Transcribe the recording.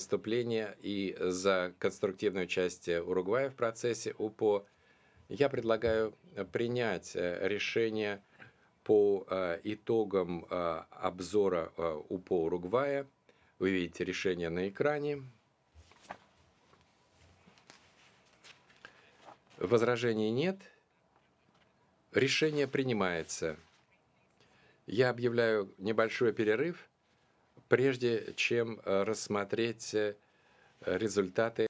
выступление и за конструктивное участие Уругвая в процессе УПО. Я предлагаю принять решение по итогам обзора УПО Уругвая. Вы видите решение на экране. Возражений нет. Решение принимается. Я объявляю небольшой перерыв, прежде чем рассмотреть результаты